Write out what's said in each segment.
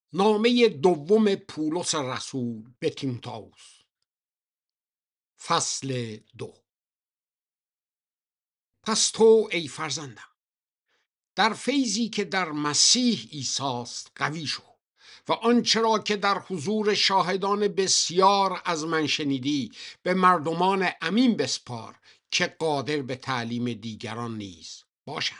نامه دوم پولس رسول به تیموتائوس، فصل 2. پس تو ای فرزندم در فیضی که در مسیح عیسی است قوی شو و آنچه را که در حضور شاهدان بسیار از من شنیدی به مردمان امین بسپار که قادر به تعلیم دیگران نیز باشند.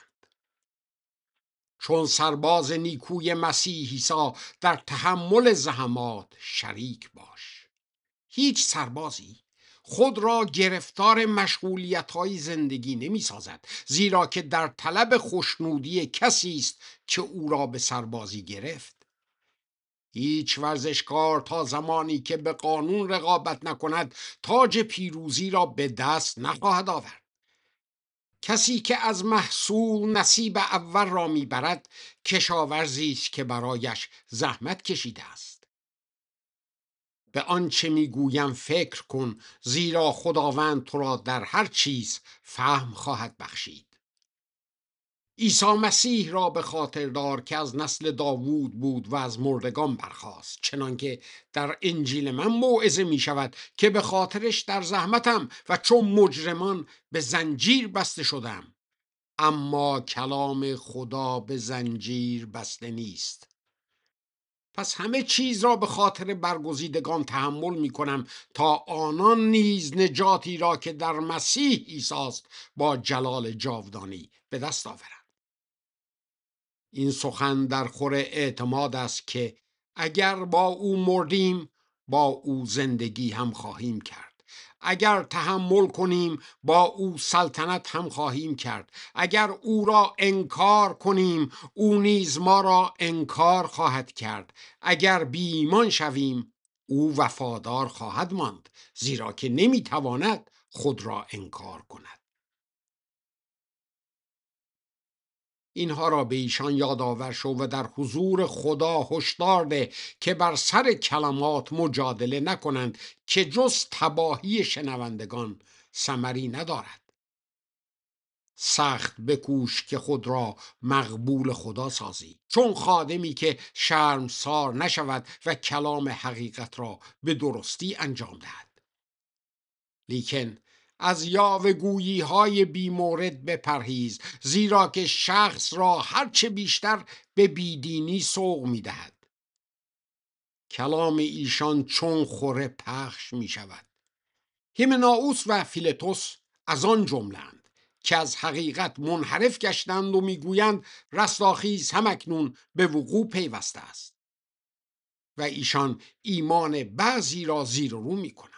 چون سرباز نیکوی مسیح عیسی در تحمل زحمات شریک باش. هیچ سربازی خود را گرفتار مشغولیت‌های زندگی نمی سازد، زیرا که در طلب خوشنودی کسی است که او را به سربازی گرفت. هیچ ورزشکار تا زمانی که به قانون رقابت نکند تاج پیروزی را به دست نخواهد آورد. کسی که از محصول نصیب اول را میبرد کشاورزی است که برایش زحمت کشیده است. به آنچه میگویم فکر کن، زیرا خداوند تو را در هر چیز فهم خواهد بخشید. عیسی مسیح را به خاطر دار که از نسل داوود بود و از مردگان برخاست، چنانکه در انجیل من موعظه می شود که به خاطرش در زحمتم و چون مجرمان به زنجیر بسته شدم. اما کلام خدا به زنجیر بسته نیست. پس همه چیز را به خاطر برگزیدگان تحمل می کنم تا آنان نیز نجاتی را که در مسیح عیسی است با جلال جاودانی به دست آورند. این سخن در خور اعتماد است که اگر با او مردیم با او زندگی هم خواهیم کرد. اگر تحمل کنیم با او سلطنت هم خواهیم کرد. اگر او را انکار کنیم او نیز ما را انکار خواهد کرد. اگر بی ایمان شویم او وفادار خواهد ماند، زیرا که نمیتواند خود را انکار کند. اینها را به ایشان یادآور شو و در حضور خدا هشدار ده که بر سر کلمات مجادله نکنند که جز تباهی شنوندگان ثمری ندارد. سخت بکوش که خود را مقبول خدا سازی، چون خادمی که شرمسار نشود و کلام حقیقت را به درستی انجام دهد. لیکن از یاوه‌گویی های بیمورد بپرهیز، زیرا که شخص را هرچه بیشتر به بیدینی سوق می دهد. کلام ایشان چون خوره پخش می شود. هیمنائوس و فیلتوس از آن جمله‌اند که از حقیقت منحرف گشتند و میگویند رستاخیز همکنون به وقوع پیوسته است و ایشان ایمان بعضی را زیر و رو می کنند.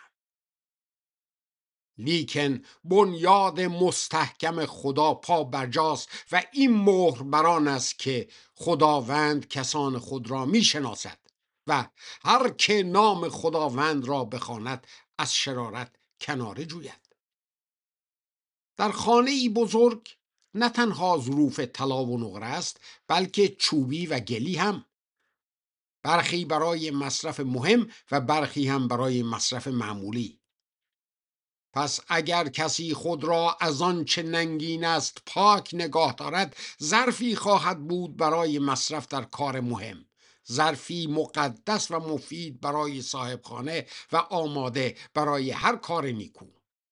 لیکن بنیاد مستحکم خدا پا برجاست و این مهر بران است که خداوند کسان خود را می شناسد و هر که نام خداوند را بخواند از شرارت کناره جوید. در خانه ای بزرگ نه تنها ظروف طلا و نقره است، بلکه چوبی و گلی هم. برخی برای مصرف مهم و برخی هم برای مصرف معمولی. پس اگر کسی خود را از آن چه ننگین است پاک نگاه دارد، ظرفی خواهد بود برای مصرف در کار مهم، ظرفی مقدس و مفید برای صاحب خانه و آماده برای هر کار نیکو.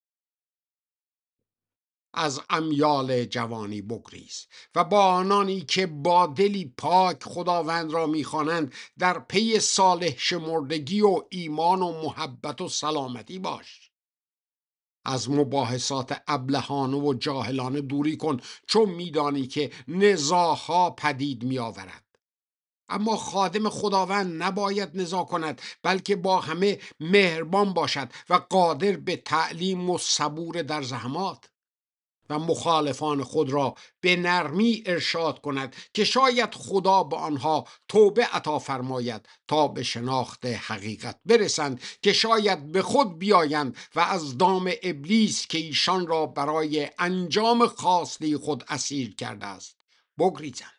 از امیال جوانی بگریز و با آنانی که با دلی پاک خداوند را می‌خوانند در پی صالح شمردگی و ایمان و محبت و سلامتی باش. از مباحثات ابلهانه و جاهلانه دوری کن، چون میدانی که نزاع‌ها پدید میآورد. اما خادم خداوند نباید نزاع کند، بلکه با همه مهربان باشد و قادر به تعلیم و صبور در زحمات و مخالفان خود را به نرمی ارشاد کند که شاید خدا به آنها توبه عطا فرماید تا به شناخت حقیقت برسند، که شاید به خود بیایند و از دام ابلیس که ایشان را برای انجام خواسته خود اسیر کرده است بگریزند.